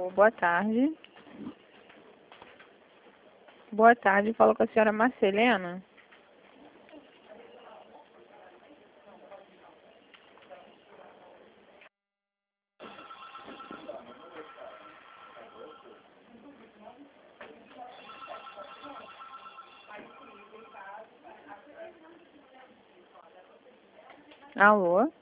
Alô, boa tarde. Boa tarde, falo com a senhora Marcelena. Alô?